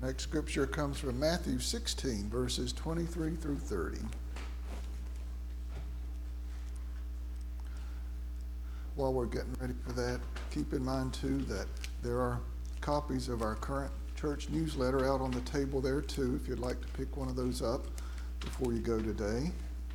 Next scripture comes from Matthew 16, verses 23 through 30. While we're getting ready for that, keep in mind too that there are copies of our current church newsletter out on the table there too, if you'd like to pick one of those up before you go today.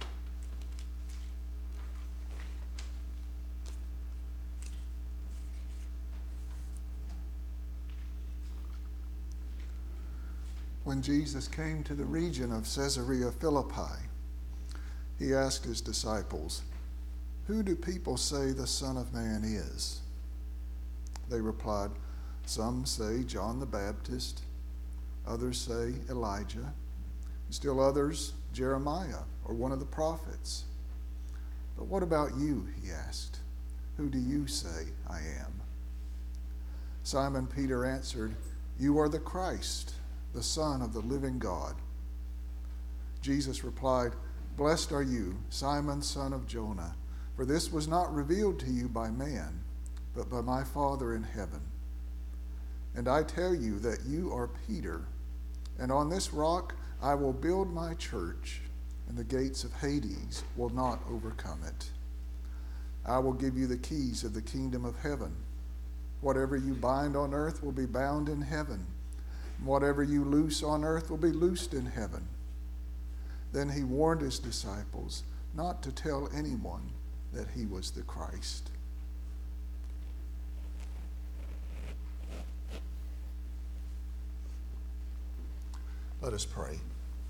When Jesus came to the region of Caesarea Philippi, he asked his disciples, "Who do people say the Son of Man is?" They replied, "Some say John the Baptist, others say Elijah, and still others Jeremiah or one of the prophets. But what about you?" he asked. "Who do you say I am?" Simon Peter answered, "You are the Christ, the Son of the living God." Jesus replied, "Blessed are you, Simon, son of Jonah, for this was not revealed to you by man, but by my Father in heaven. And I tell you that you are Peter, and on this rock I will build my church, and the gates of Hades will not overcome it. I will give you the keys of the kingdom of heaven. Whatever you bind on earth will be bound in heaven. Whatever you loose on earth will be loosed in heaven." Then he warned his disciples not to tell anyone that he was the Christ. Let us pray.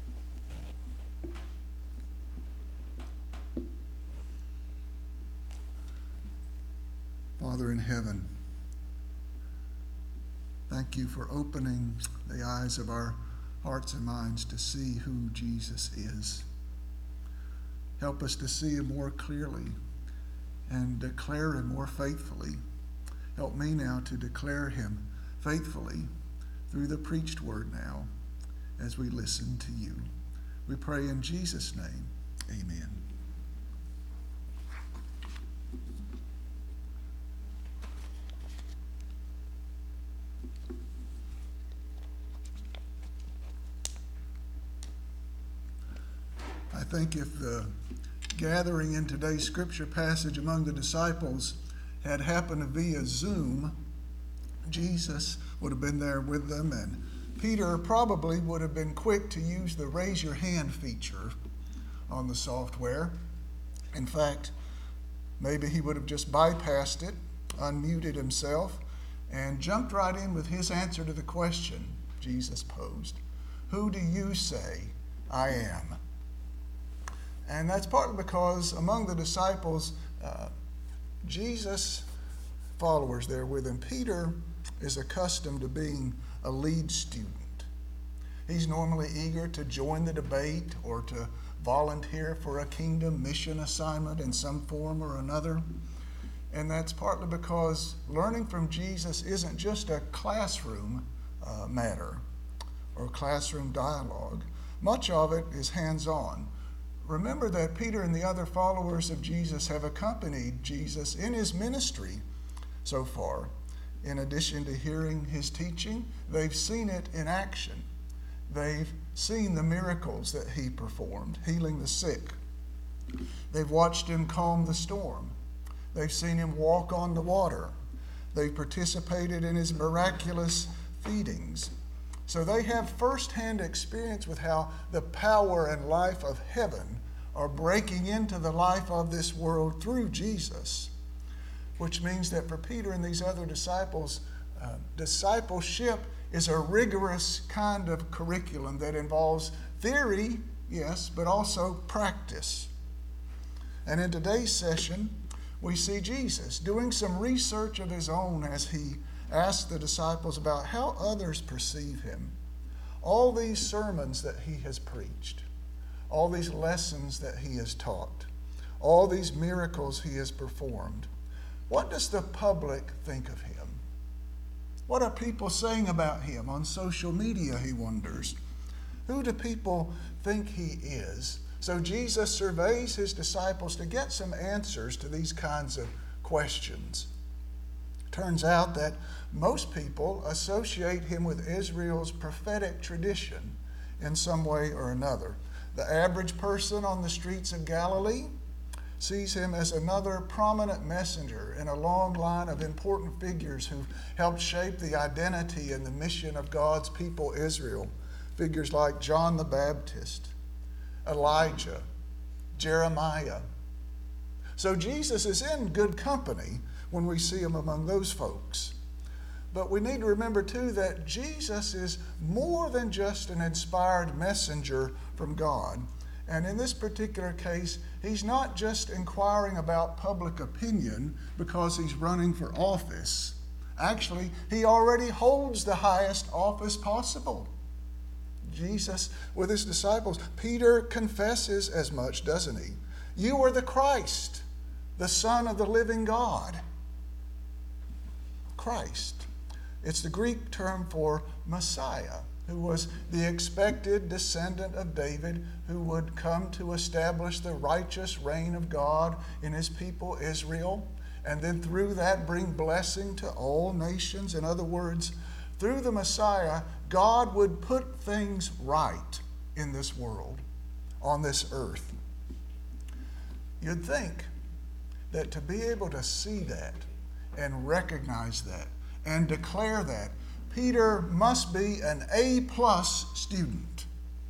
Father in heaven, thank you for opening the eyes of our hearts and minds to see who Jesus is. Help us to see him more clearly and declare him more faithfully. Help me now to declare him faithfully through the preached word now as we listen to you. We pray in Jesus' name, amen. I think if the gathering in today's scripture passage among the disciples had happened via Zoom, Jesus would have been there with them, and Peter probably would have been quick to use the raise your hand feature on the software. In fact, maybe he would have just bypassed it, unmuted himself, and jumped right in with his answer to the question Jesus posed. Who do you say I am? And that's partly because among the disciples, Jesus' followers there with him, Peter is accustomed to being a lead student. He's normally eager to join the debate or to volunteer for a kingdom mission assignment in some form or another. And that's partly because learning from Jesus isn't just a classroom matter or classroom dialogue. Much of it is hands-on. Remember that Peter and the other followers of Jesus have accompanied Jesus in his ministry so far. In addition to hearing his teaching, they've seen it in action. They've seen the miracles that he performed, healing the sick. They've watched him calm the storm. They've seen him walk on the water. They've participated in his miraculous feedings. So they have firsthand experience with how the power and life of heaven are breaking into the life of this world through Jesus, which means that for Peter and these other disciples, discipleship is a rigorous kind of curriculum that involves theory, yes, but also practice. And in today's session, we see Jesus doing some research of his own as he asked the disciples about how others perceive him. All these sermons that he has preached, all these lessons that he has taught, all these miracles he has performed, what does the public think of him? What are people saying about him on social media, he wonders? Who do people think he is? So Jesus surveys his disciples to get some answers to these kinds of questions. turns out that most people associate him with Israel's prophetic tradition in some way or another. The average person on the streets of Galilee sees him as another prominent messenger in a long line of important figures who helped shape the identity and the mission of God's people, Israel. Figures like John the Baptist, Elijah, Jeremiah. So Jesus is in good company when we see him among those folks. But we need to remember, too, that Jesus is more than just an inspired messenger from God. And in this particular case, he's not just inquiring about public opinion because he's running for office. Actually, he already holds the highest office possible. Jesus, with his disciples, Peter confesses as much, doesn't he? You are the Christ, the Son of the living God. Christ. It's the Greek term for Messiah, who was the expected descendant of David, who would come to establish the righteous reign of God in his people Israel, and then through that bring blessing to all nations. In other words, through the Messiah, God would put things right in this world, on this earth. You'd think that to be able to see that and recognize that and declare that, Peter must be an A-plus student.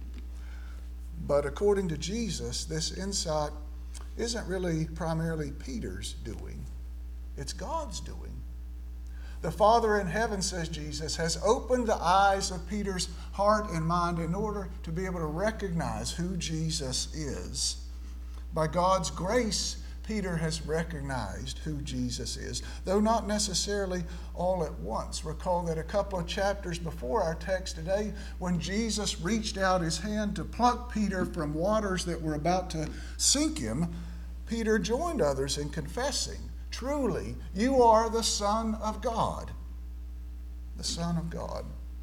But according to Jesus, this insight isn't really primarily Peter's doing. It's God's doing. The Father in heaven, says Jesus, has opened the eyes of Peter's heart and mind in order to be able to recognize who Jesus is. By God's grace, Peter has recognized who Jesus is, though not necessarily all at once. Recall that a couple of chapters before our text today, when Jesus reached out his hand to pluck Peter from waters that were about to sink him, Peter joined others in confessing, truly, you are the Son of God. The Son of God.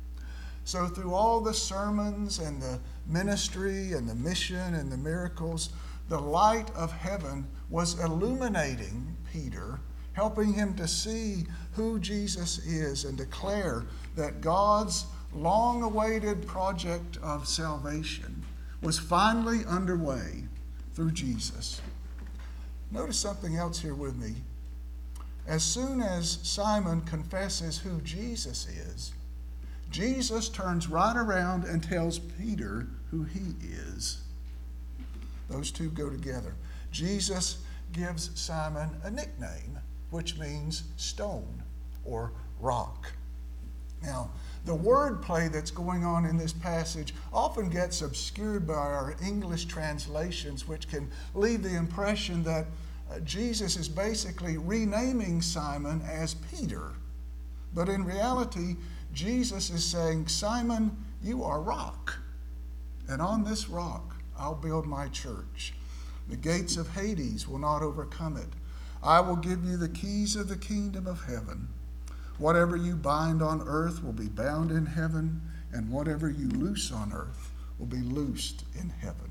So through all the sermons and the ministry and the mission and the miracles, the light of heaven was illuminating Peter, helping him to see who Jesus is and declare that God's long-awaited project of salvation was finally underway through Jesus. Notice something else here with me. As soon as Simon confesses who Jesus is, Jesus turns right around and tells Peter who he is. Those two go together. Jesus gives Simon a nickname, which means stone or rock. Now, the wordplay that's going on in this passage often gets obscured by our English translations, which can leave the impression that Jesus is basically renaming Simon as Peter. But in reality, Jesus is saying, Simon, you are rock, and on this rock I'll build my church. The gates of Hades will not overcome it. I will give you the keys of the kingdom of heaven. Whatever you bind on earth will be bound in heaven, and whatever you loose on earth will be loosed in heaven.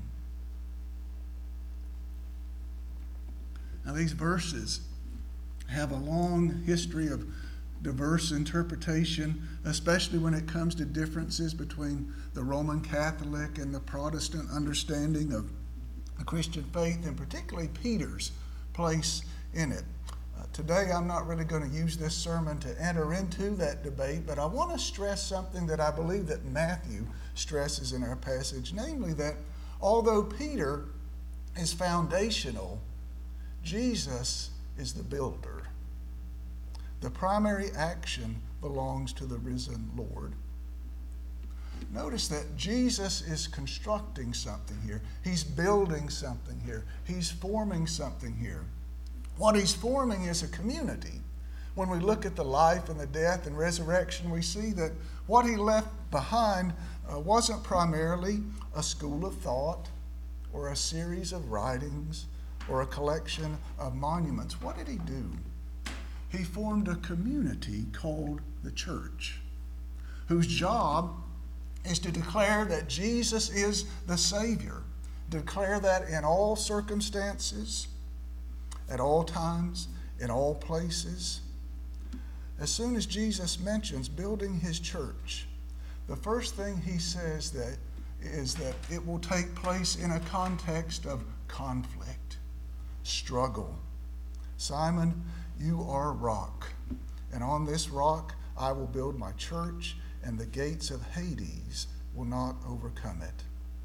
Now, these verses have a long history of diverse interpretation, especially when it comes to differences between the Roman Catholic and the Protestant understanding of the Christian faith, and particularly Peter's place in it. Today, I'm not really going to use this sermon to enter into that debate, but I want to stress something that I believe that Matthew stresses in our passage, namely that although Peter is foundational, Jesus is the builder. The primary action belongs to the risen Lord. Notice that Jesus is constructing something here. He's building something here. He's forming something here. What he's forming is a community. When we look at the life and the death and resurrection, we see that what he left behind wasn't primarily a school of thought or a series of writings or a collection of monuments. What did he do? He formed a community called the church, whose job is to declare that Jesus is the Savior, declare that in all circumstances, at all times, in all places. as soon as Jesus mentions building his church, the first thing he says is that it will take place in a context of conflict, struggle. Simon, you are a rock, and on this rock I will build my church, and the gates of Hades will not overcome it.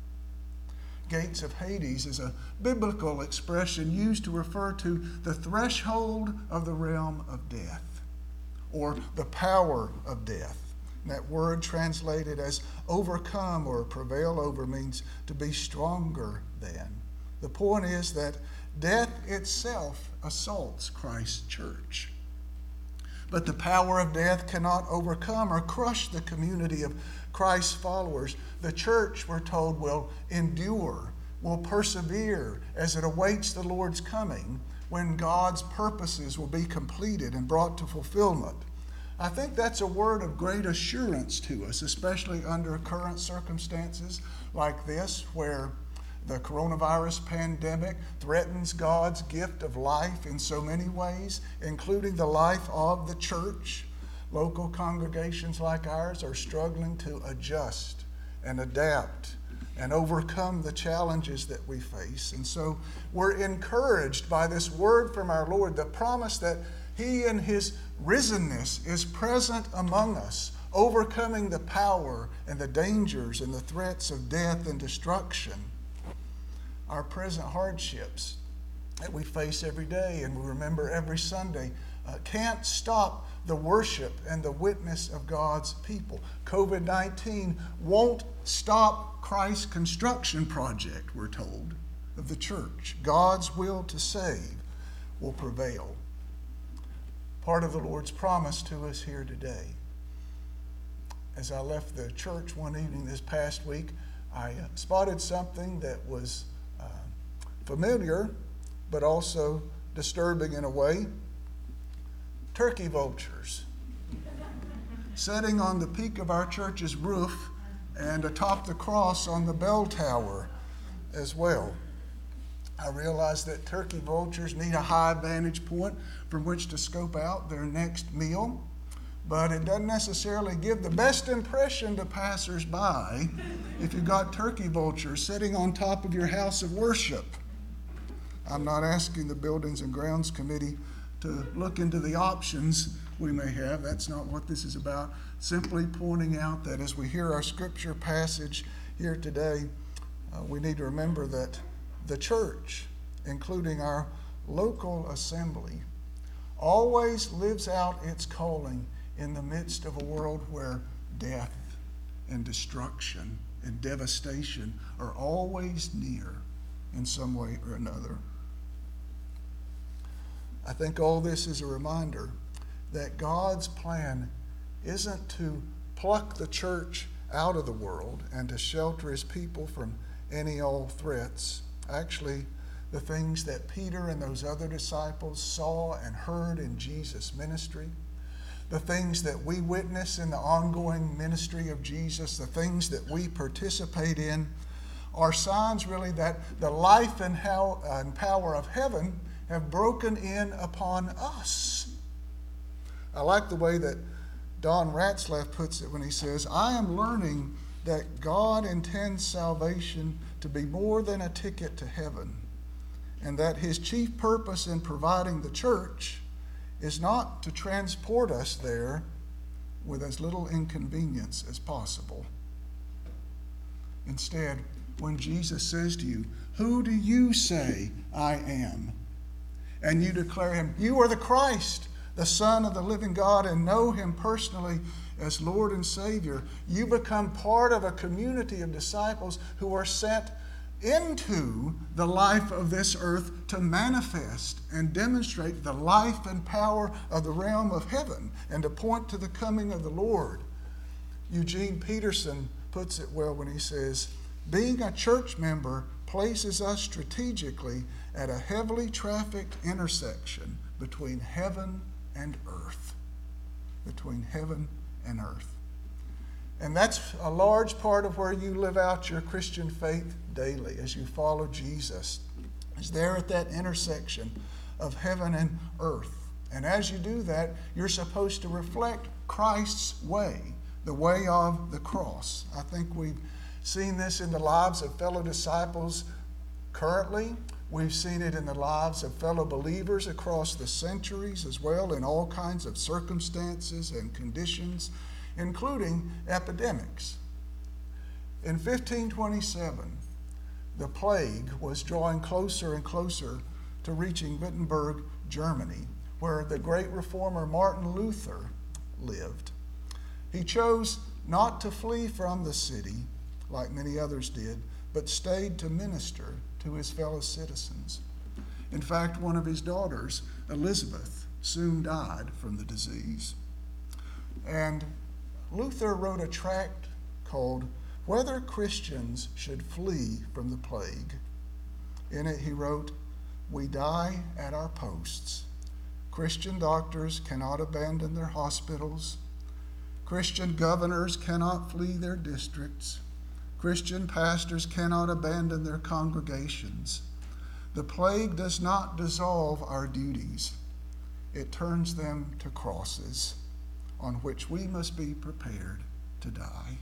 Gates of Hades is a biblical expression used to refer to the threshold of the realm of death, or the power of death. And that word translated as overcome or prevail over means to be stronger than. The point is that death itself assaults Christ's church. But the power of death cannot overcome or crush the community of Christ's followers. The church, we're told, will endure, will persevere as it awaits the Lord's coming, when God's purposes will be completed and brought to fulfillment. I think that's a word of great assurance to us, especially under current circumstances like this, where the coronavirus pandemic threatens God's gift of life in so many ways, including the life of the church. Local congregations like ours are struggling to adjust and adapt and overcome the challenges that we face. And so we're encouraged by this word from our Lord, the promise that he in his risenness is present among us, overcoming the power and the dangers and the threats of death and destruction. Our present hardships that we face every day and we remember every Sunday can't stop the worship and the witness of God's people. COVID-19 won't stop Christ's construction project, we're told, of the church. God's will to save will prevail. Part of the Lord's promise to us here today. As I left the church one evening this past week, I spotted something that was familiar, but also disturbing in a way. Turkey vultures sitting on the peak of our church's roof and atop the cross on the bell tower as well. I realize that turkey vultures need a high vantage point from which to scope out their next meal, but it doesn't necessarily give the best impression to passers-by if you've got turkey vultures sitting on top of your house of worship. I'm not asking the Buildings and Grounds Committee to look into the options we may have. That's not what this is about. Simply pointing out that as we hear our scripture passage here today, we need to remember that the church, including our local assembly, always lives out its calling in the midst of a world where death and destruction and devastation are always near in some way or another. I think all this is a reminder that God's plan isn't to pluck the church out of the world and to shelter his people from any old threats. Actually, the things that Peter and those other disciples saw and heard in Jesus' ministry, the things that we witness in the ongoing ministry of Jesus, the things that we participate in, are signs really that the life and power of heaven have broken in upon us. I like the way that Don Ratzlaff puts it when he says, I am learning that God intends salvation to be more than a ticket to heaven, and that his chief purpose in providing the church is not to transport us there with as little inconvenience as possible. Instead, when Jesus says to you, who do you say I am? And you declare him, you are the Christ, the Son of the living God, and know him personally as Lord and Savior, you become part of a community of disciples who are sent into the life of this earth to manifest and demonstrate the life and power of the realm of heaven and to point to the coming of the Lord. Eugene Peterson puts it well when he says, being a church member places us strategically at a heavily trafficked intersection between heaven and earth. Between heaven and earth. And that's a large part of where you live out your Christian faith daily as you follow Jesus. Is there at that intersection of heaven and earth. And as you do that, you're supposed to reflect Christ's way, the way of the cross. I think we've seen this in the lives of fellow disciples currently. We've seen it in the lives of fellow believers across the centuries as well, in all kinds of circumstances and conditions, including epidemics. In 1527, the plague was drawing closer and closer to reaching Wittenberg, Germany, where the great reformer Martin Luther lived. He chose not to flee from the city like many others did, but stayed to minister to his fellow citizens. In fact, one of his daughters, Elizabeth, soon died from the disease. And Luther wrote a tract called Whether Christians Should Flee from the Plague. In it he wrote, "We die at our posts. Christian doctors cannot abandon their hospitals. Christian governors cannot flee their districts. Christian pastors cannot abandon their congregations. The plague does not dissolve our duties. It turns them to crosses on which we must be prepared to die."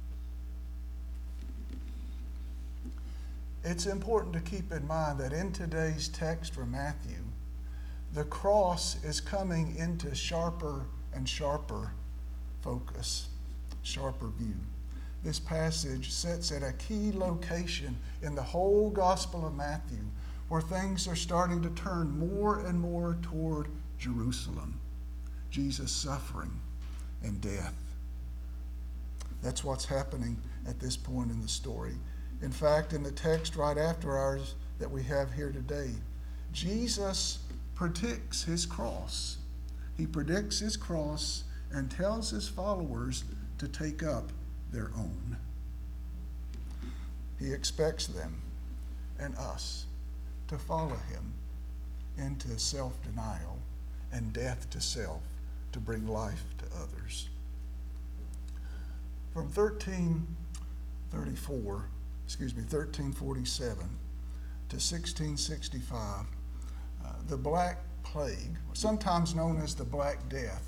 It's important to keep in mind that in today's text from Matthew, the cross is coming into sharper and sharper focus, sharper view. This passage sits at a key location in the whole Gospel of Matthew where things are starting to turn more and more toward Jerusalem, Jesus' suffering and death. That's what's happening at this point in the story. In fact, in the text right after ours that we have here today, Jesus predicts his cross. He predicts his cross and tells his followers to take up their own. He expects them and us to follow him into self-denial and death to self to bring life to others. From 1347 to 1665, the Black Plague, sometimes known as the Black Death,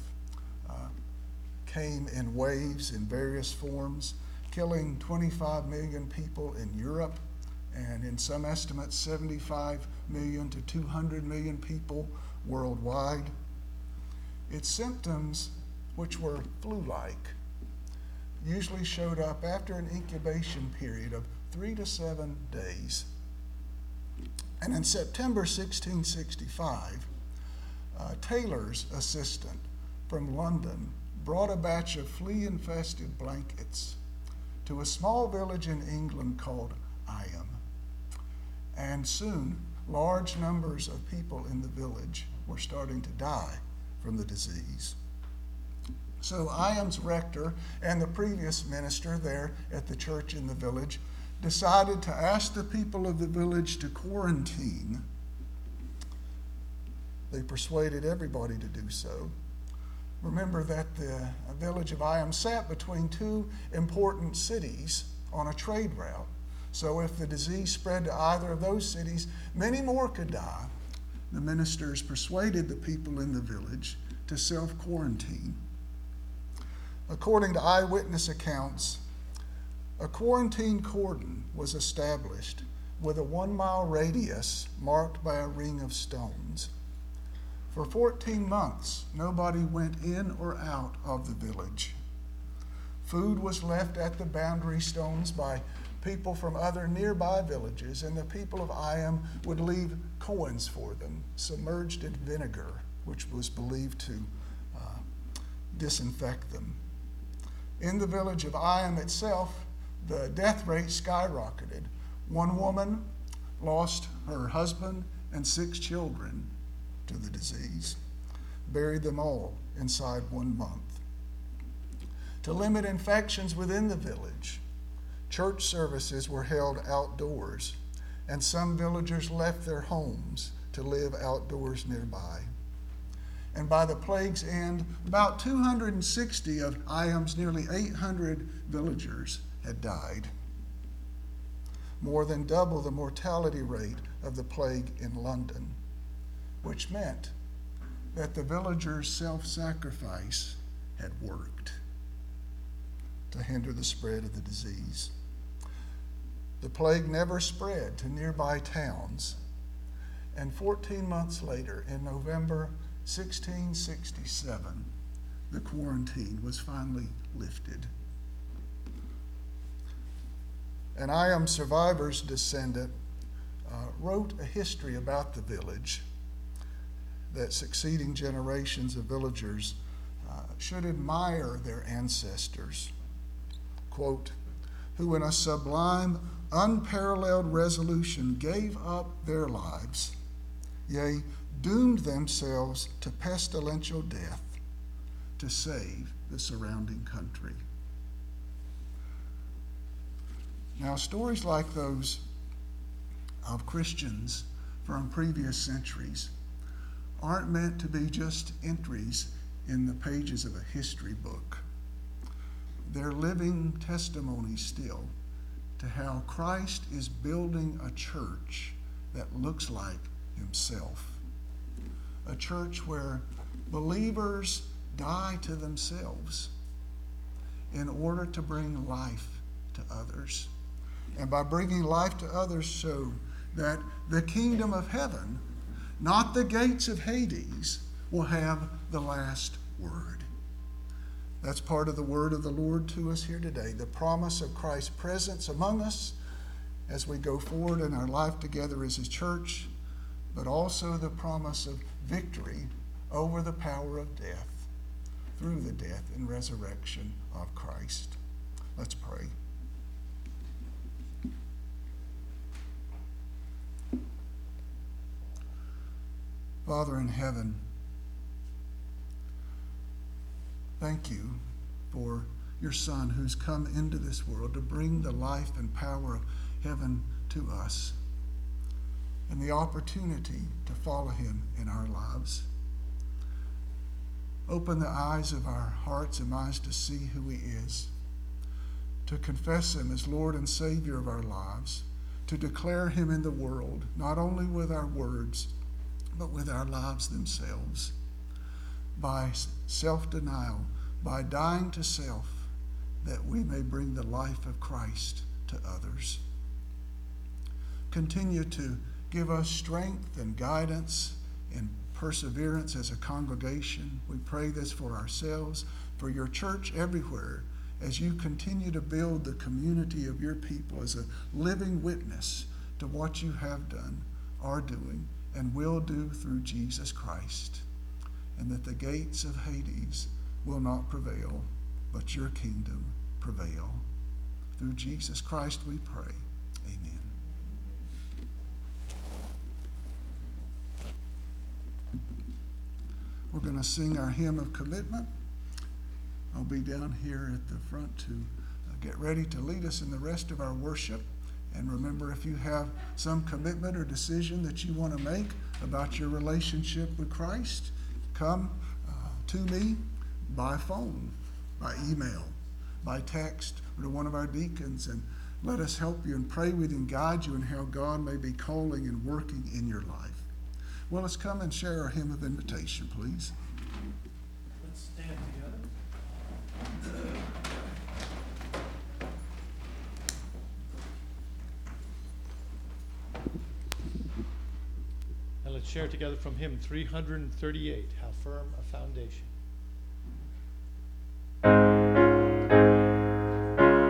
came in waves in various forms, killing 25 million people in Europe, and in some estimates 75 million to 200 million people worldwide. Its symptoms, which were flu-like, usually showed up after an incubation period of 3 to 7 days. And in September 1665, Taylor's assistant from London brought a batch of flea-infested blankets to a small village in England called Eyam. And soon, large numbers of people in the village were starting to die from the disease. So Eyam's rector and the previous minister there at the church in the village decided to ask the people of the village to quarantine. They persuaded everybody to do so. Remember that the village of Eyam sat between two important cities on a trade route. So if the disease spread to either of those cities, many more could die. The ministers persuaded the people in the village to self-quarantine. According to eyewitness accounts, a quarantine cordon was established with a 1-mile radius marked by a ring of stones. For 14 months, nobody went in or out of the village. Food was left at the boundary stones by people from other nearby villages, and the people of Eyam would leave coins for them, submerged in vinegar, which was believed to disinfect them. In the village of Eyam itself, the death rate skyrocketed. One woman lost her husband and 6 children to the disease, buried them all inside 1 month. To limit infections within the village, church services were held outdoors, and some villagers left their homes to live outdoors nearby. And by the plague's end, about 260 of Eyam's nearly 800 villagers had died, more than double the mortality rate of the plague in London, which meant that the villagers' self-sacrifice had worked to hinder the spread of the disease. The plague never spread to nearby towns, and 14 months later, in November 1667, the quarantine was finally lifted. An I Am Survivor's descendant wrote a history about the village that succeeding generations of villagers should admire their ancestors, quote, who in a sublime, unparalleled resolution gave up their lives, yea, doomed themselves to pestilential death to save the surrounding country. Now, stories like those of Christians from previous centuries aren't meant to be just entries in the pages of a history book. They're living testimonies still to how Christ is building a church that looks like himself. A church where believers die to themselves in order to bring life to others. And by bringing life to others, show that the kingdom of heaven, not the gates of Hades, will have the last word. That's part of the word of the Lord to us here today, the promise of Christ's presence among us as we go forward in our life together as a church, but also the promise of victory over the power of death through the death and resurrection of Christ. Let's pray. Father in heaven, thank you for your Son who's come into this world to bring the life and power of heaven to us and the opportunity to follow him in our lives. Open the eyes of our hearts and minds to see who he is, to confess him as Lord and Savior of our lives, to declare him in the world, not only with our words, but with our lives themselves, by self-denial, by dying to self, that we may bring the life of Christ to others. Continue to give us strength and guidance and perseverance as a congregation. We pray this for ourselves, for your church everywhere, as you continue to build the community of your people as a living witness to what you have done, are doing, and will do through Jesus Christ, and that the gates of Hades will not prevail, but your kingdom prevail. Through Jesus Christ we pray. Amen. We're going to sing our hymn of commitment. I'll be down here at the front to get ready to lead us in the rest of our worship. And remember, if you have some commitment or decision that you want to make about your relationship with Christ, come to me by phone, by email, by text, or to one of our deacons, and let us help you and pray with you and guide you in how God may be calling and working in your life. Well, let's come and share our hymn of invitation, please. Let's stand together. And let's share together from hymn 338, How Firm a Foundation.